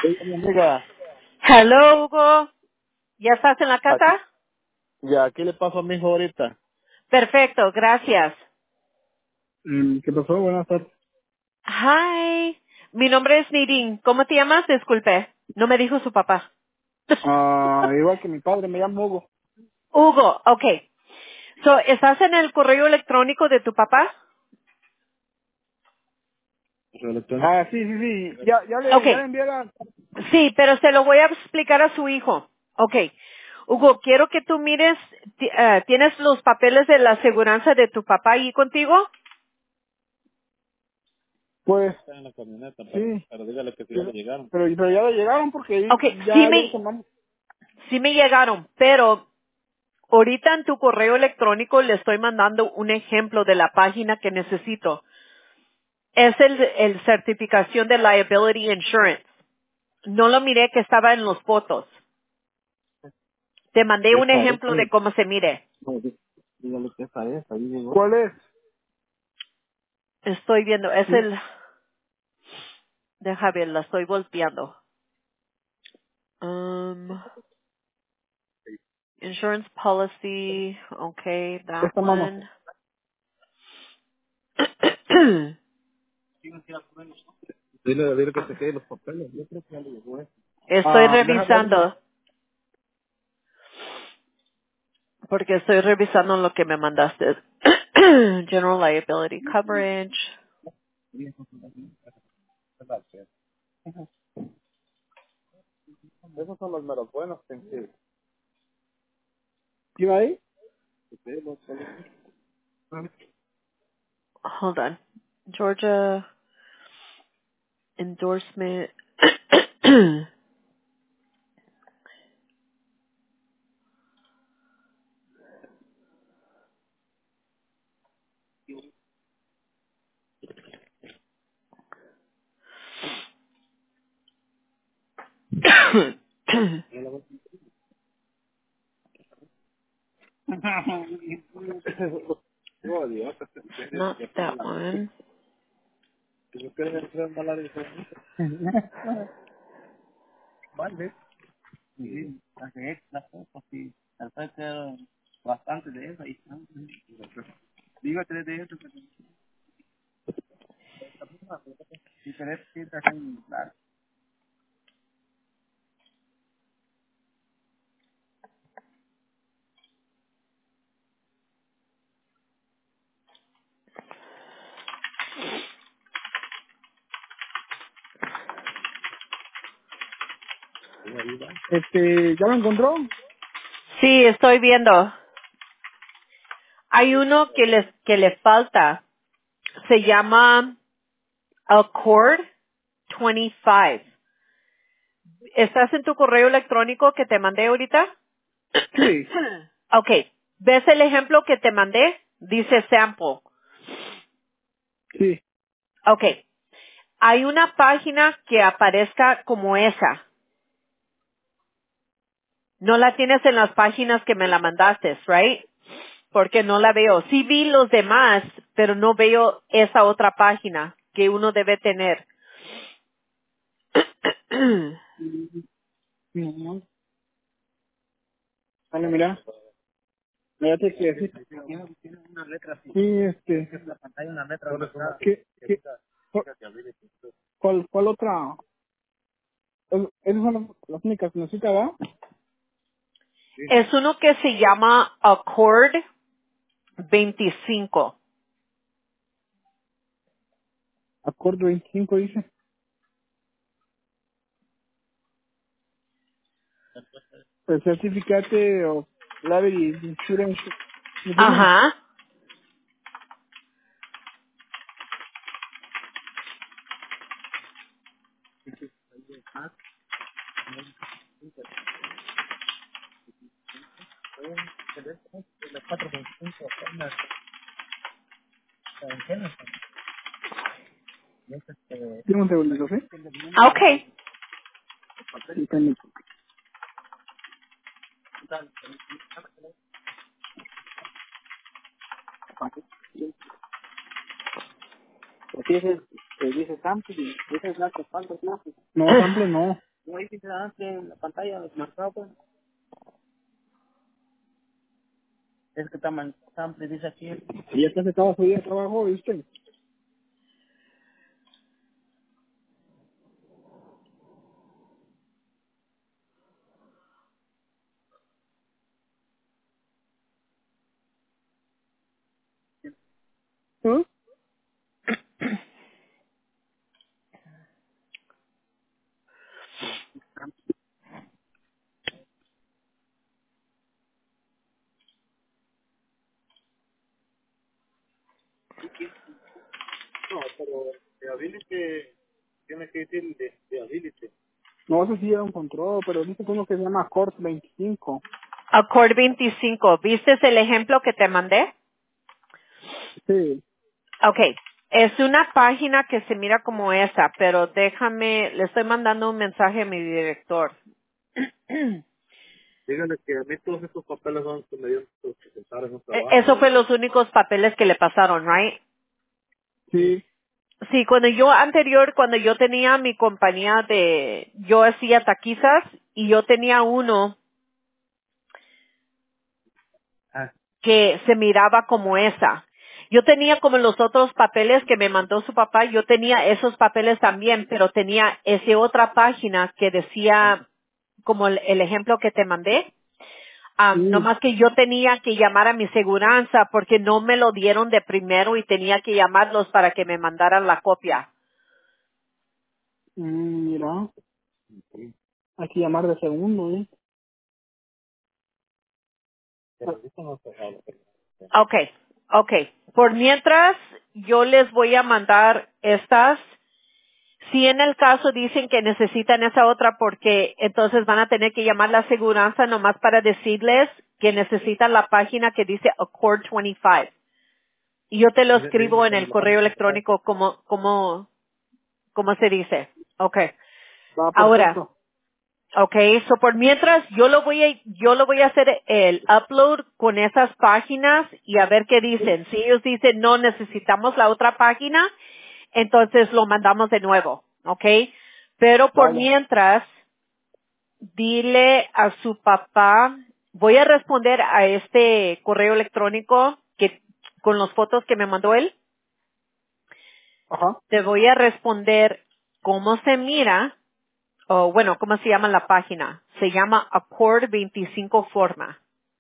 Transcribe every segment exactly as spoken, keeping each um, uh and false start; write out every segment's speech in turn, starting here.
Oiga, mi amiga, Hello, Hugo. ¿Ya estás en la aquí, casa? ya, ¿qué le pasó a mi hijo ahorita? Perfecto, gracias. Mm, ¿Qué pasó? Buenas tardes. Hi. Mi nombre es Nidin. ¿Cómo te llamas? Disculpe. No me dijo su papá. Ah, igual que mi padre, me llamo Hugo. Hugo, okay. So, ¿estás en el correo electrónico de tu papá? Ah, sí, sí, sí, ya, ya le, ya le Okay. envié la... Sí, pero se lo voy a explicar a su hijo. Okay. Hugo, quiero que tú mires, ti- eh, ¿tienes los papeles de la aseguranza de tu papá ahí contigo? Pues... Está en la camioneta, pero, sí, pero dígale que sí ya le llegaron. Pero, pero ya le llegaron porque ahí Okay, sí ya, ya lo me, tomamos. sí me llegaron, pero ahorita en tu correo electrónico le estoy mandando un ejemplo de la página que necesito. Es el, el certificación de liability insurance. No lo miré que estaba en los fotos. Te mandé un Esa es, ejemplo de cómo se mire. no, dí- dígale que esa es, ahí llegó. ¿Cuál es? Estoy viendo, es Sí. el, deja ver, la estoy volteando. Um, insurance policy, okay, that Esta mano. one. Dile, dile que se quede los papeles, yo creo que ya le llegó eso. Estoy Ah, deja ver. revisando, porque estoy revisando lo que me mandaste. General liability coverage. Esos son los meros buenos, pensé. ¿Sí va ahí? Sí, los- Hold on. Georgia endorsement. Oh, Dios, Not that one. si no quieres entrar en mala diferencia. Vale. Sí, hace extra cosas y tal vez sea bastante de eso y digo tres de eso, pero si querés que te hacen claro. Este, ¿ya lo encontró? Sí, estoy viendo. Hay uno que le, que le falta. Se llama Accord veinticinco. ¿Estás en tu correo electrónico que te mandé ahorita? Sí, Okay. ¿Ves el ejemplo que te mandé? Dice sample. sí. Okay. Hay una página que aparezca como esa. No la tienes en las páginas que me la mandaste, right? Porque no la veo. Sí vi los demás, pero no veo esa otra página que uno debe tener. Mi amor. Dale, mira. Fíjate que sí. Tiene tiene una letra así. Sí, este. En la pantalla una letra. ¿Qué, qué, cuál, cuál cuál otra? Es- Esas son las, las únicas que necesita, ¿verdad? Es uno que se llama Accord veinticinco. Acuerdo veinticinco dice. El certificate of liability insurance. ¿Me tiene? Ajá. Tiene un segundo, ¿sí? Okay. Sí, permítame. Porque ese, eh, dice sample y esa es la que falta, ¿no? No, sample no. No hay que se da en la pantalla marcado, pues. Es que está man- está dice aquí. Y ya se acaba su día de trabajo, ¿viste? ¿Eh? No, pero de hability tiene que decir de, de hability. No sé si ya lo encontró, pero dice que uno que se llama Cort veinticinco. Accord veinticinco. ¿Viste el ejemplo que te mandé? Sí. Okay. Es una página que se mira como esa, pero déjame, le estoy mandando un mensaje a mi director. Díganle que a mí todos estos papeles son los que me dieron los que sentaron en un E- trabajo. Eso fue los únicos papeles que le pasaron, right? Sí. Sí, cuando yo anterior, cuando yo tenía mi compañía de, yo hacía taquizas y yo tenía uno Ah, que se miraba como esa. Yo tenía como los otros papeles que me mandó su papá, yo tenía esos papeles también, pero tenía esa otra página que decía como el, el ejemplo que te mandé. Um, no sí. más que yo tenía que llamar a mi seguranza porque no me lo dieron de primero y tenía que llamarlos para que me mandaran la copia. Mm, mira, hay que llamar de segundo, ¿eh? Pero eso no se sabe. Okay, okay. Por mientras, yo les voy a mandar estas. Si en el caso dicen que necesitan esa otra porque entonces van a tener que llamar la aseguranza nomás para decirles que necesitan la página que dice Accord veinticinco. Y yo te lo Dile- dile escribo en que me el lo mande correo por correo. electrónico como, como, como se dice. Okay. Va, Ahora, perfecto. okay, so por mientras yo lo voy a, yo lo voy a hacer el upload con esas páginas y a ver qué dicen. Si ellos dicen no necesitamos la otra página, entonces lo mandamos de nuevo, okay. Pero por Vale. mientras, dile a su papá, voy a responder a este correo electrónico que, con las fotos que me mandó él, Ajá. te voy a responder cómo se mira, o bueno, cómo se llama la página. Se llama Accord veinticinco Forma.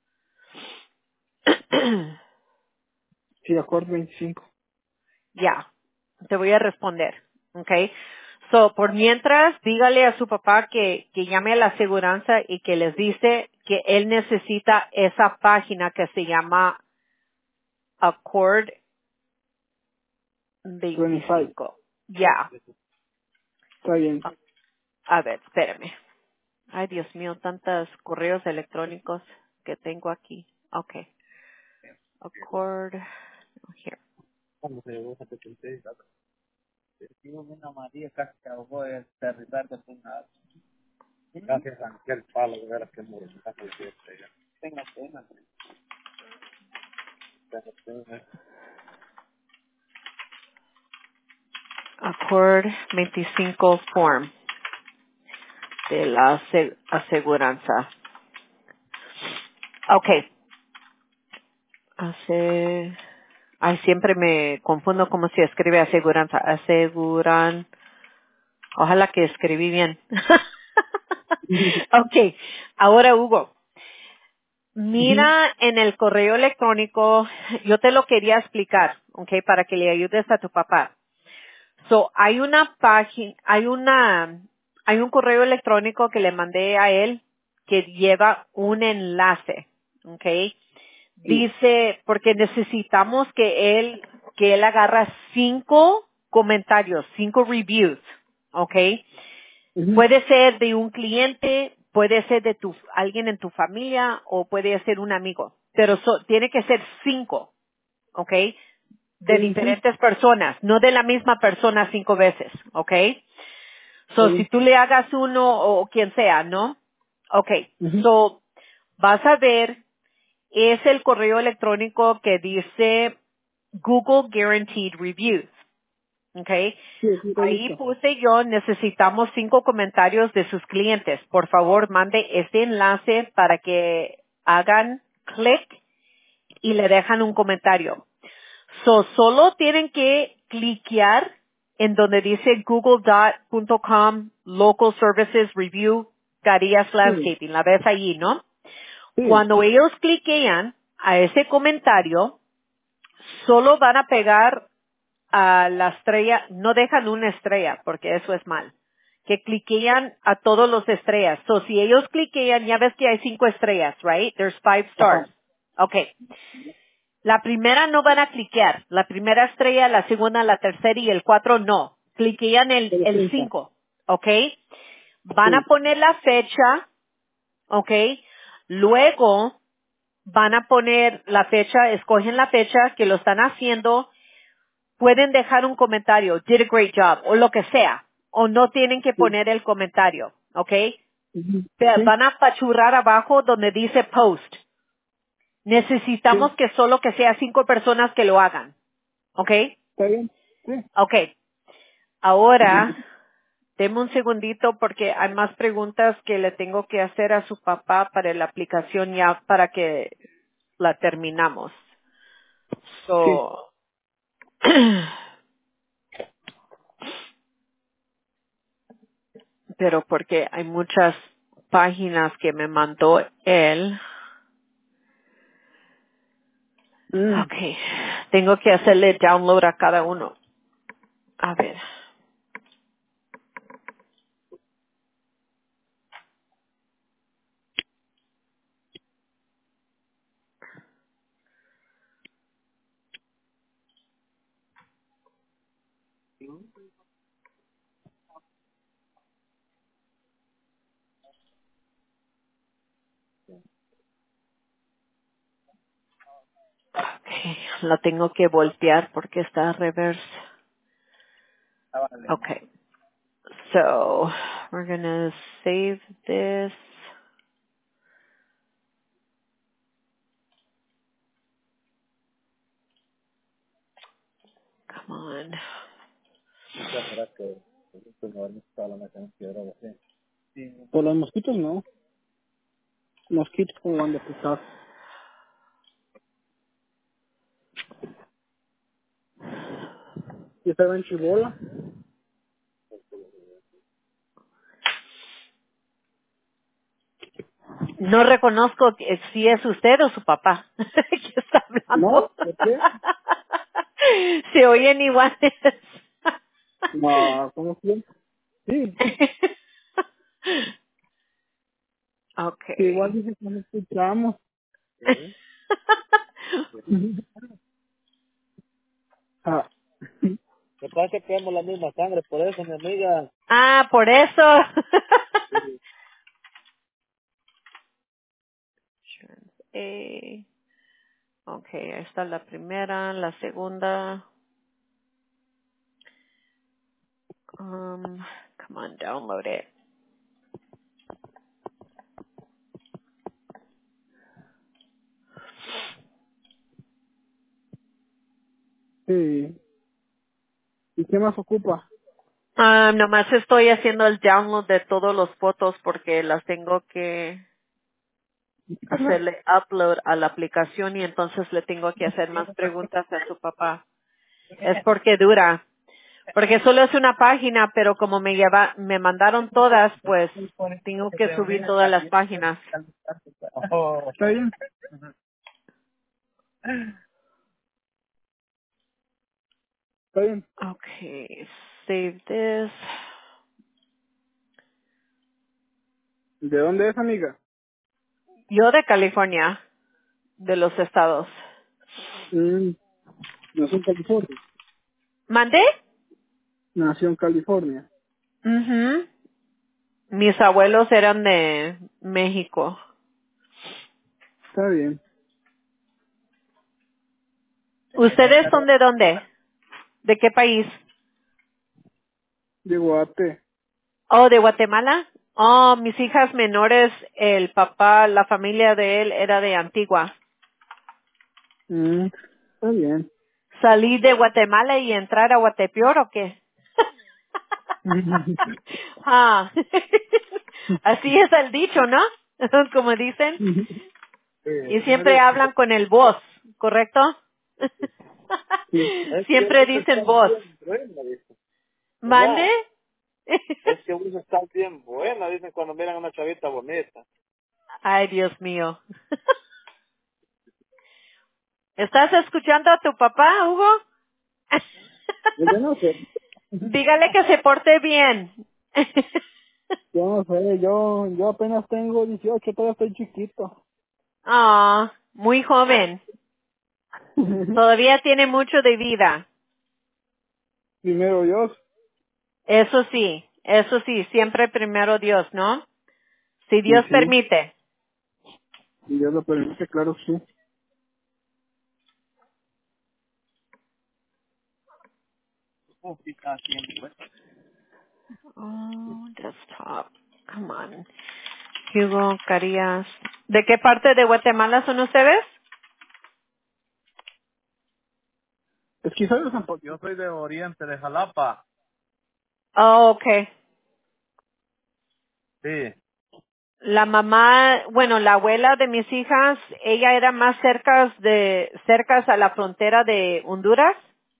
Sí, Accord veinticinco. Ya, te voy a responder, okay. So, por mientras, dígale a su papá que, que llame a la aseguranza y que les dice que él necesita esa página que se llama Accord veinticinco. veinticinco. Ya, Está bien. a, a ver, espérame. Ay, Dios mío, tantos correos electrónicos que tengo aquí. Okay. Accord, here. ¿Cómo se llevó esa setenta? Sí, una María casi se ahogó de aterrizar de un lado. Casi arranqué el palo de veras que murió. Casi le dio estrella. Tenga pena. Tenga pena. Accord veinticinco Form de la ase- aseguranza. Okay. Hace, ay, siempre me confundo cómo se escribe aseguranza. Aseguran, ojalá que escribí bien. Okay. Ahora, Hugo, Ujú. mira en el correo electrónico, yo te lo quería explicar, okay, para que le ayudes a tu papá. So, hay una página, hay una, hay un correo electrónico que le mandé a él que lleva un enlace, okay. Sí. Dice, porque necesitamos que él, que él agarra cinco comentarios, cinco reviews, okay. Ujú. Puede ser de un cliente, puede ser de tu, alguien en tu familia o puede ser un amigo, pero so- tiene que ser cinco, okay, de Sí, sí. diferentes personas, no de la misma persona cinco veces, okay. Está So, si bien. tú le hagas uno o quien sea, ¿no? Okay. Ujú. So, vas a ver, es el correo electrónico que dice Google Guaranteed Reviews. Okay. Sí, sí, lo he Ahí visto. puse yo, necesitamos cinco comentarios de sus clientes. Por favor, mande este enlace para que hagan clic y le dejan un comentario. So, solo tienen que cliquear en donde dice google punto com local services review Carías Sí, Landscaping. La ves allí, ¿no? sí. Cuando ellos cliquean a ese comentario, solo van a pegar a la estrella, no dejan una estrella, porque eso es mal. Que cliquean a todos los estrellas. So, si ellos cliquean, ya ves que hay cinco estrellas, right? There's five stars. Ajá. Okay. La primera no van a cliquear. La primera estrella, la segunda, la tercera y el cuatro no. Cliquean el, El el cinco. cinco. Okay. Van a Sí. poner la fecha. Okay. Luego, van a poner la fecha, escogen la fecha que lo están haciendo, pueden dejar un comentario, did a great job, o lo que sea, o no tienen que Sí. poner el comentario, ¿ok? Ujú. Pe- Sí. Van a apachurrar abajo donde dice post. Necesitamos Sí. que solo que sea cinco personas que lo hagan, ¿ok? ¿Está bien? Sí. Ok, ahora, deme un segundito porque hay más preguntas que le tengo que hacer a su papá para la aplicación ya para que la terminamos. Sí. So, pero porque hay muchas páginas que me mandó él. Mm. Okay, tengo que hacerle download a cada uno. A ver. Okay, la tengo que voltear porque está a reverse. Okay, so we're gonna save this. Come on. Por los mosquitos no. Mosquitos como van de pisar. ¿Y estaba en Chibola? No reconozco que- si es usted o su papá que está hablando. No. ¿Por qué? Se oyen iguales. No, ¿cómo siempre? Sí. Sí, igual Okay. dice que no escuchamos. Ah. Me parece que tenemos la misma sangre, por eso, mi amiga. Ah, por eso. Eh, okay, ahí está la primera, la segunda. Um, come on, download it. Sí. ¿Y qué más ocupa? Ah, nomás estoy haciendo el download de todas las fotos porque las tengo que hacerle upload a la aplicación y entonces le tengo que hacer más preguntas a su papá. Es porque dura. Porque solo es una página, pero como me lleva, me mandaron todas, pues tengo que subir todas las páginas. Oh, ¿está bien? ¿Está bien? Okay, save this. ¿De dónde es, amiga? Yo de California, de los estados. Mm, nació en California. ¿Mandé? Nació en California. Mhm. Mis abuelos eran de México. Está bien. ¿Ustedes son de dónde? ¿De qué país? De Guate. Oh, de Guatemala. Oh, mis hijas menores, el papá, la familia de él era de Antigua. Mm, está bien. ¿Salir de Guatemala y entrar a Guatepeor o qué? Ah, así es el dicho, ¿no? Como dicen. Sí, Y así me siempre dijo. hablan con el voz, ¿correcto? Sí. Es que Siempre vos dicen estás voz. bien buena, dice. ¿Mande? ¿Verdad? Es que vos estás bien buena, dicen cuando miran a una chavita bonita. Ay, Dios mío. ¿Estás escuchando a tu papá, Hugo? Yo no sé, Dígale que se porte bien. yo no sé, yo, yo apenas tengo dieciocho, todavía estoy chiquito. Ah, muy joven. Todavía tiene mucho de vida. Primero Dios, Eso sí, eso sí, siempre primero Dios, ¿no? Si y Dios sí, permite. y Dios lo permite, claro que sí. Oh, sí, está bien, pues. Oh, desktop. Come on. Hugo Carías. ¿De qué parte de Guatemala son ustedes? Es que soy de San Pablo. Yo soy de Oriente, de Jalapa. Oh, okay. Sí. La mamá, bueno, la abuela de mis hijas, ella era más cerca de, cercas a la frontera de Honduras.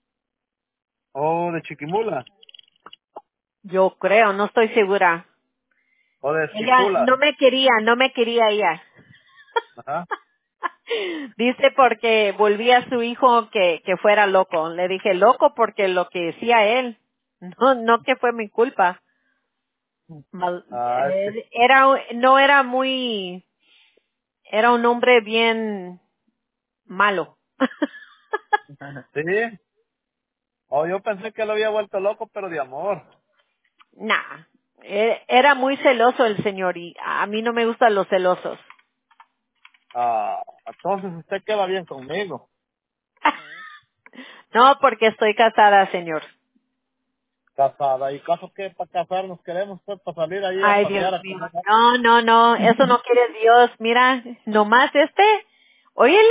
O de Chiquimula, Yo creo, no estoy segura. o de Ella Esquipula. no me quería, no me quería ella. Ajá. Dice porque volví a su hijo que, que fuera loco. Le dije loco porque lo que decía él, no, no que fue mi culpa. Mal- Ah, es eh, Era, no era muy, era un hombre bien malo. que... Sí. O yo pensé que lo había vuelto loco, pero de amor. Nah, e- era muy celoso el señor y a mí no me gustan los celosos. Ah, entonces usted queda bien conmigo. No, porque estoy casada, señor. Casada. ¿Y caso que para casarnos queremos, pues, para salir ahí a Ay, Dios pasear, a mío. comer? No, no, no, eso no quiere Dios. Mira, nomás este, óyele,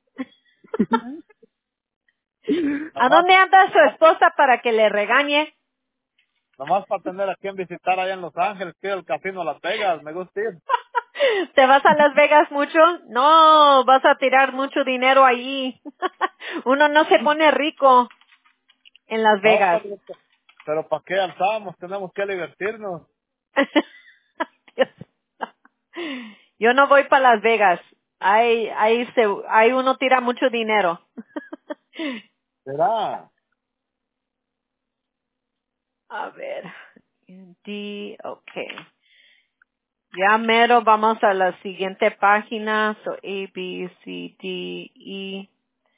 ¿a Nomás, dónde anda su nomás, esposa para que le regañe? nomás para tener a quien visitar allá en Los Ángeles, que el casino Las Vegas, me gusta ir. ¿Te vas a Las Vegas mucho? No, vas a tirar mucho dinero allí. Uno no se pone rico en Las No, Vegas. pero, pero ¿para qué alzamos? Tenemos que divertirnos. Yo no voy para Las Vegas. Ahí, ahí se, ahí uno tira mucho dinero. ¿Será? A ver. D, okay. Ya mero vamos a la siguiente página. So A, B, C, D, E.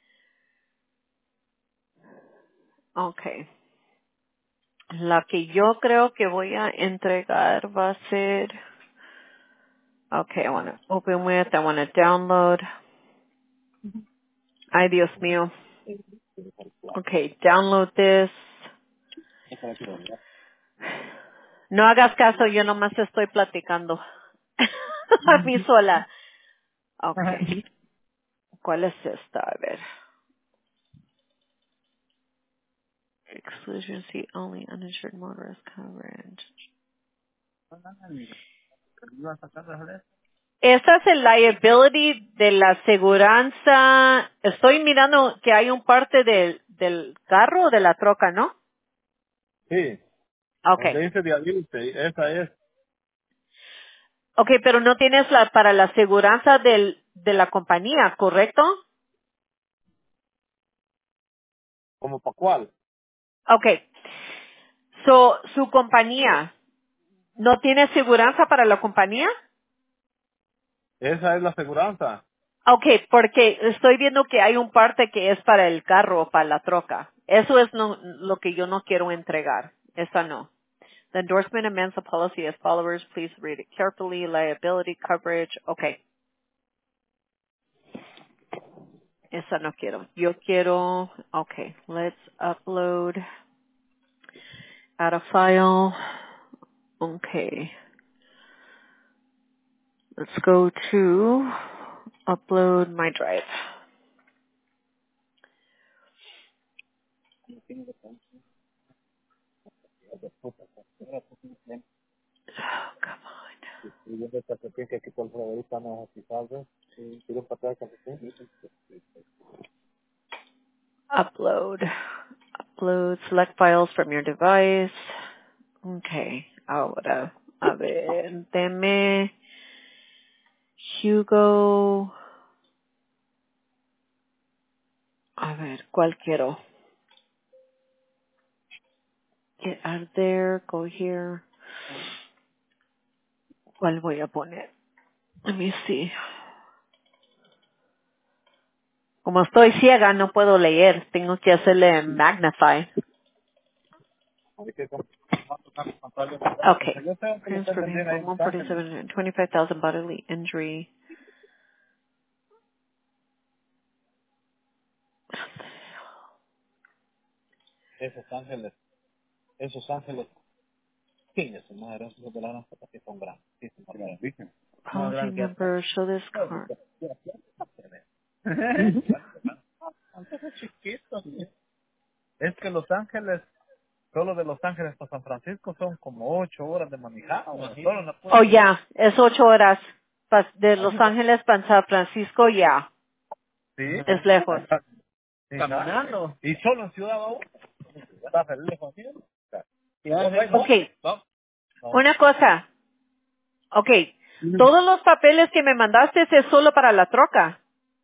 Okay. La que yo creo que voy a entregar va a ser, okay, I want to open with, I want to download. Ay, Dios mío. Okay, download this. No hagas caso, yo nomás estoy platicando. A mí sola. Okay. ¿Cuál es esta? A ver. Exclusion see only uninsured motorist coverage. Esta es el liability de la aseguranza. Estoy mirando que hay un parte del, del carro o de la troca, ¿no? Sí. Donde Okay. dice diabetes, esa es. Okay, pero no tienes la, para la aseguranza del, de la compañía, ¿correcto? ¿Como para cuál? Okay. So, su compañía, ¿no tiene aseguranza para la compañía? Esa es la aseguranza. Okay, porque estoy viendo que hay un parte que es para el carro o para la troca. Eso es no- lo que yo no quiero entregar. Esa no. The endorsement amends the policy as followers. Please read it carefully. Liability coverage. Okay. Esa no quiero. Yo quiero, okay. Let's upload, add a file. Okay. Let's go to upload my drive. Oh, come on. Upload. Upload. Select files from your device. Okay. Ahora. A ver. Deme. Hugo. A ver. ¿Cuál quiero? Get out there. Go here. ¿Cuál voy a poner? Let me see. Como estoy ciega, no puedo leer. Tengo que hacerle magnify. Okay. Transfer for one forty-seven and twenty-five thousand bodily injury. Policy number. Show this card. Es que Los Ángeles, solo de Los Ángeles a San Francisco son como ocho horas de manejado. Solo no Oh, pueden- ya. Es ocho horas. Pa- De Los Ángeles para San Francisco, ya. Sí. Es lejos. Sí, caminando. Y solo en Ciudad Bau. Está feliz con él. Okay. Vamos. Una cosa. Okay. Ujú. Todos los papeles que me mandaste es solo para la troca.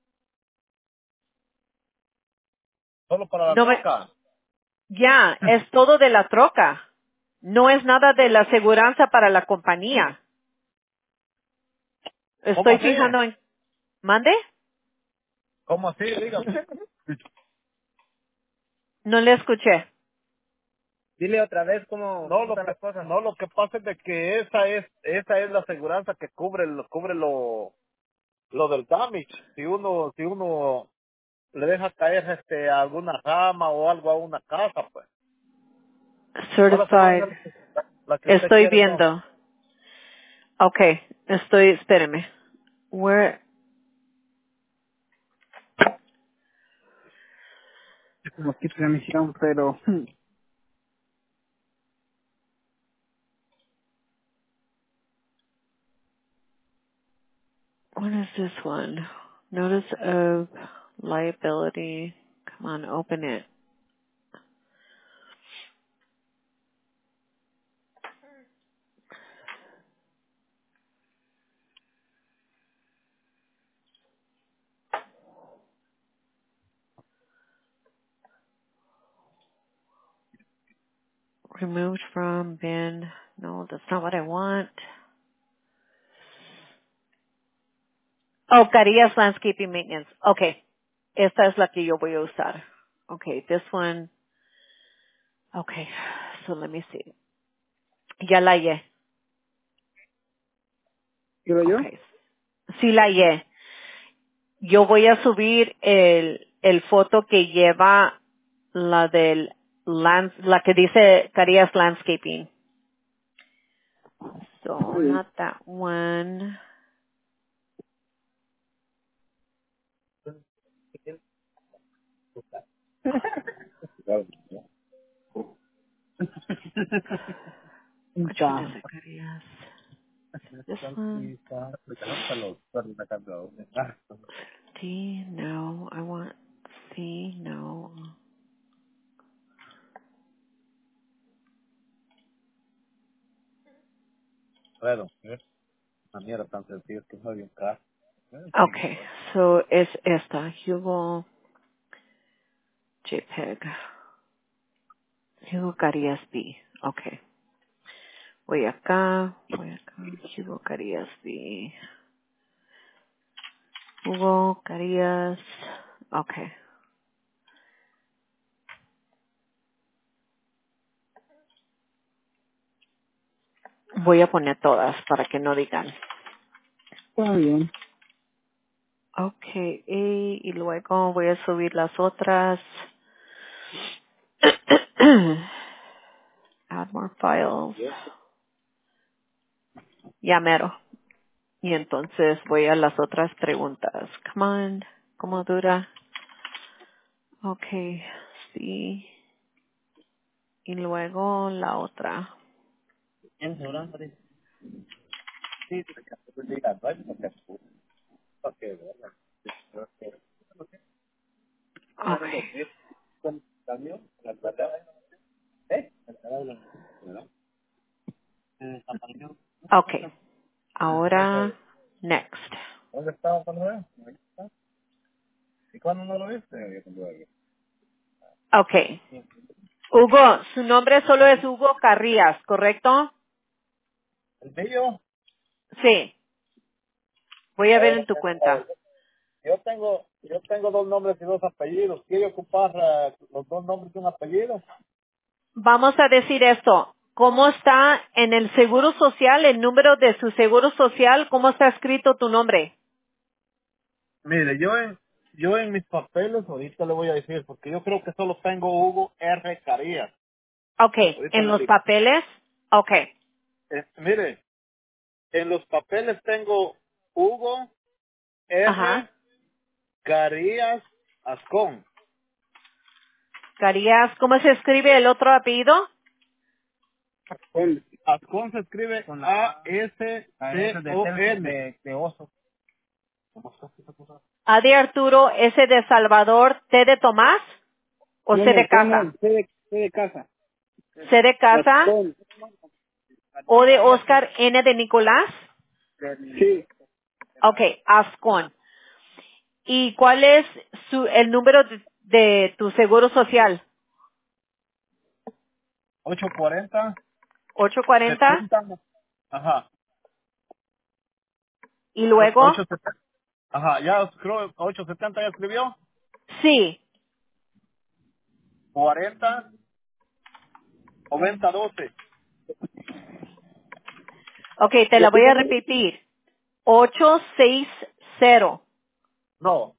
Solo para la No me, troca. ya, es todo de la troca. No es nada de la aseguranza para la compañía. ¿Cómo Estoy así? fijando en, ¿mande? ¿Cómo así? Dígame. No le escuché. Dile otra vez cómo no lo que, las cosas. No, lo que pasa es de que esa es esa es la aseguranza que cubre lo cubre lo lo del damage. Si uno si uno le deja caer este alguna rama o algo a una casa, pues. No la Certified. aseguranza la, la que usted Estoy quiere, no. viendo. Okay. Estoy, espéreme. Where, Como que se me hicieron, pero what is this one? Notice of liability. Come on, open it. Removed from bin. No, that's not what I want. Oh, Carías Landscaping Maintenance. Okay. Esta es la que yo voy a usar. Okay, this one. Okay, so let me see. Ya la hallé. ¿quiero yo? Okay. Sí la hallé. Yo voy a subir el, el foto que lleva la del lands, la que dice Carías Landscaping. So, Sí. not that one. Which one is Está. it, Carías? This one? D, no. I want C, no. Bueno, una mierda tan sencilla que no hay un carro. Okay, so es esta, Hugo JPEG. Hugo Carías B. Okay. Voy acá, voy acá, Hugo Carías B. Hugo Carías. Okay. Voy a poner todas para que no digan. Está bien. Okay, y, y luego voy a subir las otras. Add more files. Ya mero. Y entonces voy a las otras preguntas. Come on. ¿Cómo dura? Okay. Sí. Y luego la otra. ¿Tienes seguranza? Sí, Okay. Okay. Ahora, next. ¿Dónde estaba cuando era? ¿Y cuándo no lo viste? Okay. Hugo, su nombre solo es Hugo Carrías, ¿correcto? ¿El mío? Sí. Voy a ver Ahora, en tu cuenta. yo tengo, yo tengo dos nombres y dos apellidos. ¿Quiere ocupar eh, los dos nombres y un apellido? Vamos a decir esto. ¿Cómo está en el seguro social, el número de su seguro social? ¿Cómo está escrito tu nombre? Mire, yo en, yo en mis papeles, ahorita le voy a decir, porque yo creo que solo tengo Hugo R. Carías. Okay. Ahorita En le los digo. papeles. Okay. Eh, mire, en los papeles tengo Hugo R. Ajá. Carías Ascón. Carías, ¿cómo se escribe el otro apellido? Con, Ascón se escribe A S C O N. De, de oso. ¿Cómo está esa cosa? A de Arturo, S de Salvador, T de Tomás o No, C no, de no, no, casa. C de, C de casa. C de casa, Ascón. O de Oscar, N de Nicolás. Sí, Okay, Ascon. ¿Y cuál es su, el número de, de tu seguro social? ochocientos cuarenta, ochocientos cuarenta. setenta. Ajá. Y luego, ochocientos setenta. Ajá, ya creo ochocientos setenta ya escribió. sí. cuarenta, noventa, doce. Okay, te la voy a Repítame. repetir. ochocientos sesenta. No.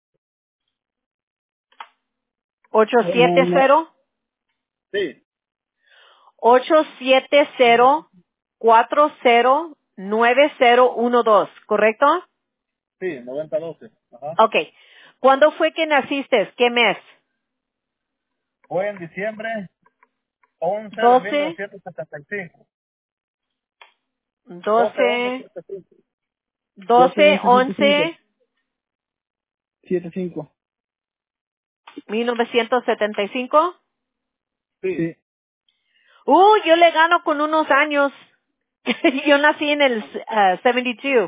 No, no, no. ochocientos setenta. Sí, ochocientos setenta, cuarenta, noventa doce, ¿correcto? sí, noventa, doce. Ajá. Okay. ¿Cuándo fue que naciste? ¿Qué mes? Fue en diciembre once de mil doce, novecientos setenta y cinco. doce, once, doce, setenta y cinco. doce, once, setenta y cinco. mil novecientos setenta y cinco. Sí. Sí. Uh, yo le gano con unos años. Yo nací en el uh, setenta y dos.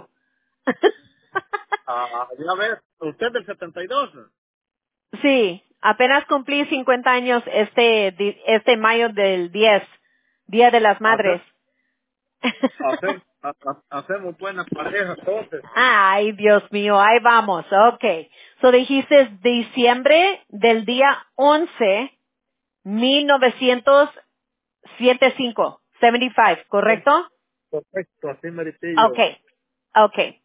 Ah, ya ves, usted del setenta y dos. Sí, apenas cumplí cincuenta años este di- este mayo del diez, Día de las Madres. Hacer, hacer, ha- ha- hacemos buena pareja entonces. Ay, Dios mío, ahí vamos. Okay. So dijiste diciembre del día once, mil novecientos setenta y cinco, setenta y cinco, ¿correcto? Correcto, así meritillo. Okay. Okay.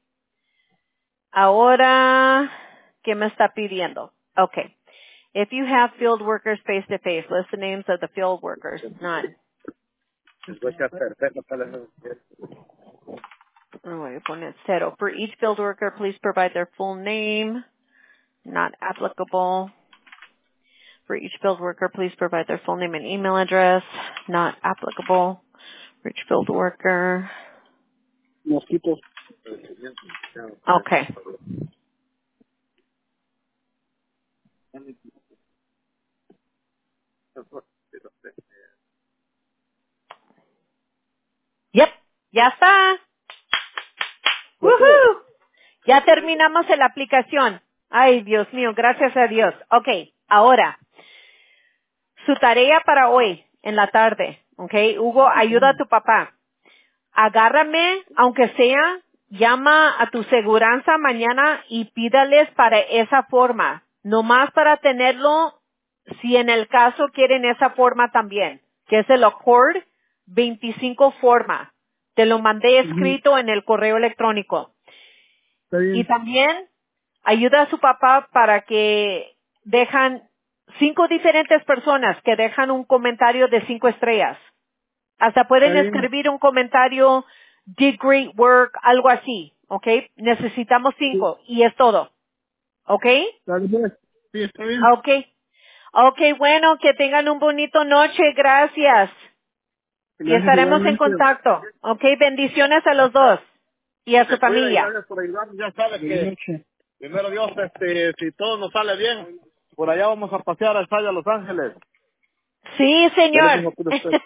Ahora, ¿qué me está pidiendo? Okay. If you have field workers face to face, list the names of the field workers. None. Les voy a hacer, déjame. Oh, voy a poner cero. For each field worker, please provide their full name. Not applicable. For each field worker, please provide their full name and email address. Not applicable. For each field worker. Mosquitos. Okay. Yep. Ya está. Woohoo. Ya terminamos la aplicación. Ay, Dios mío, gracias a Dios. Okay. Ahora, su tarea para hoy en la tarde. Okay. Hugo, ayuda a tu papá. Agárrame, aunque sea, llama a tu seguranza mañana y pídales para esa forma. Nomás para tenerlo, si en el caso quieren esa forma también, que es el Accord veinticinco forma. Te lo mandé Ujú. escrito en el correo electrónico. Está Y bien. también ayuda a su papá para que dejan cinco diferentes personas que dejan un comentario de cinco estrellas. Hasta Está pueden bien. escribir un comentario, did great work, algo así, ¿ok? Necesitamos Sí, cinco y es todo, ¿ok? dale, pues. Sí, está bien. Ah, ok. Okay, bueno, que tengan un bonito noche, gracias. Y Gracias estaremos en igualmente. contacto. Okay, bendiciones a los dos y a su Se cuida y familia. gracias por ayudarnos. Ya sabes Buenas que, noches. primero Dios, este, si todo nos sale bien, por allá vamos a pasear al Playa Los Ángeles. Sí, Ya le señor. tengo puro usted.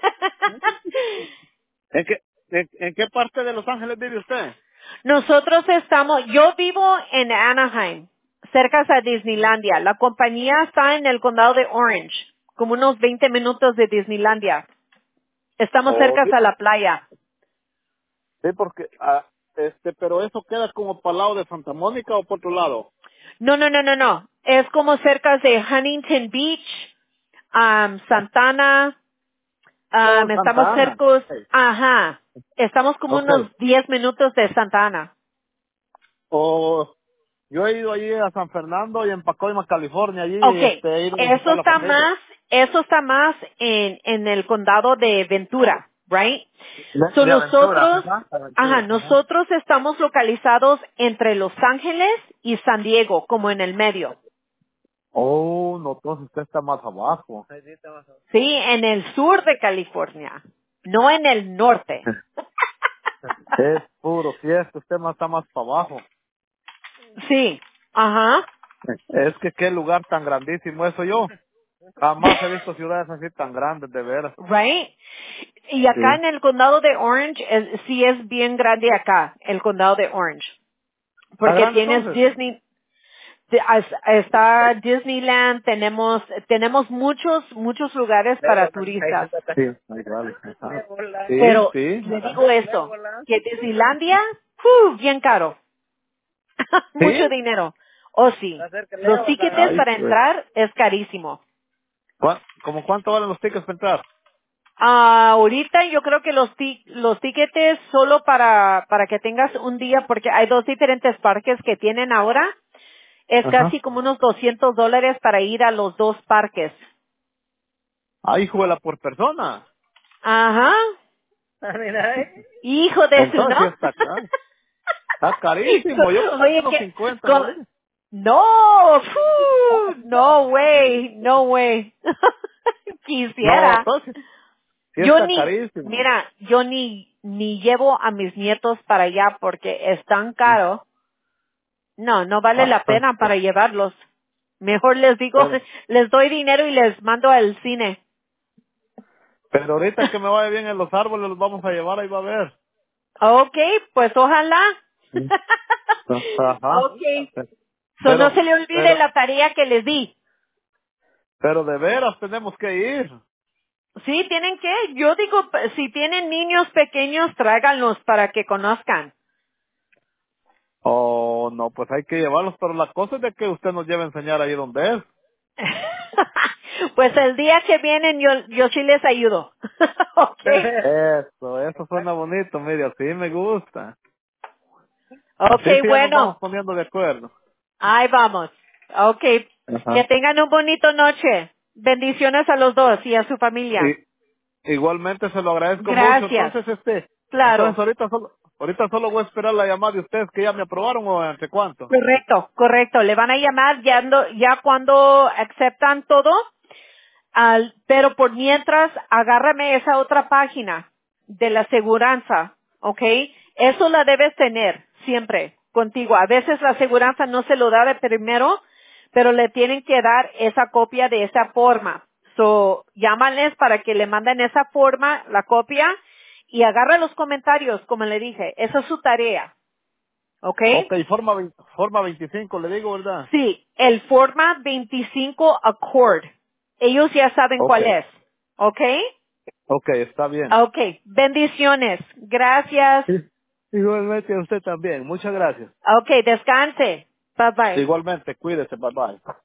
¿En qué, en, en qué parte de Los Ángeles vive usted? Nosotros estamos, yo vivo en Anaheim, cerca de Disneylandia. La compañía está en el condado de Orange, como unos veinte minutos de Disneylandia. Estamos Oh, cerca sí, a la playa. sí, porque, ah, este, pero eso queda como para el lado de Santa Mónica o por otro lado. No, no, no, no, no. Es como cerca de Huntington Beach, um, Santana. Oh, um, estamos Santa Ana. cercos, Okay. ajá. Estamos como Okay. unos diez minutos de Santa Ana. O yo he ido allí a San Fernando y en Pacoima, California, allí, Okay, este, he ido a eso visitar a la está familia. más, eso está más en, en el condado de Ventura, right? De, So de aventura. nosotros, Ajá, ajá, aventura. Ajá. nosotros estamos localizados entre Los Ángeles y San Diego, como en el medio. Oh, no, entonces usted está más abajo. Sí, en el sur de California, no en el norte. Es puro fiesta, usted más está más para abajo. Sí, ajá. Es que qué lugar tan grandísimo eso yo. Jamás he visto ciudades así tan grandes, de veras. Right? Y acá Sí. en el condado de Orange, es- sí es bien grande acá, el condado de Orange. ¿Está Porque grande tienes entonces? Disney, de- as- está Disneyland, tenemos, tenemos muchos, muchos lugares para turistas. Sí, ahí vale. Ajá. Sí, Pero sí. le digo esto, que Disneylandia, ¡fu! Bien caro. Mucho ¿Sí? dinero. Oh sí. Los tickets Ay, para pues. entrar es carísimo. ¿Cuá- ¿Cómo cuánto valen los tickets para entrar? Ah, ahorita yo creo que los ti- los tickets solo para para que tengas un día, porque hay dos diferentes parques que tienen ahora, es Ajá. casi como unos doscientos dólares para ir a los dos parques. Ay, juela por persona. Ajá. Hijo de su, Entonces sí ¿no? está caro. Está carísimo. Yo con Oye, unos que, cincuenta me con- voy. no, fu, no way, no way. No, Quisiera. entonces sí Yo está ni, carísimo. mira, yo ni, ni llevo a mis nietos para allá porque es tan caro. No, no vale la Ajá. pena para llevarlos. Mejor les digo, Pero, les doy dinero y les mando al cine. pero ahorita que me vaya bien en los árboles los vamos a llevar, ahí va a ver. Okay, pues ojalá. Sí. Ajá. Okay. So no Pero, se le olvide pero, la tarea que les di. pero de veras tenemos que ir. Sí, tienen que. Yo digo, p- si tienen niños pequeños, tráiganlos para que conozcan. Oh, no, pues hay que llevarlos, pero la cosa es de que usted nos lleve a enseñar ahí donde es. Pues el día que vienen yo, yo sí les ayudo. Okay. Eso, eso suena bonito, mire, así me gusta. Así Okay, sí ya nos vamos bueno. poniendo de acuerdo. Ahí vamos. Okay. Que Ajá. tengan un bonito noche. Bendiciones a los dos y a su familia. Y igualmente se lo agradezco mucho. Gracias. Entonces, este, entonces Claro. ahorita solo, ahorita solo voy a esperar la llamada de ustedes que ya me aprobaron o entre cuánto. Correcto, correcto. Le van a llamar ya, ando- ya cuando aceptan todo, al- pero por mientras, agárrame esa otra página de la aseguranza, ¿ok? Eso la debes tener siempre contigo. A veces la aseguranza no se lo da de primero, pero le tienen que dar esa copia de esa forma. So, llámales para que le manden esa forma, la copia, y agarra los comentarios, como le dije. Esa es su tarea, ¿ok? Ok, forma, veinte forma veinticinco, le digo, ¿verdad? Sí, el forma veinticinco Accord. Ellos ya saben Ok, cuál es. ¿Ok? ok, está bien. Ok. Bendiciones. Gracias. Sí. Igualmente a usted también. Muchas gracias. Ok, descanse. Bye bye. Igualmente, cuídese, bye bye.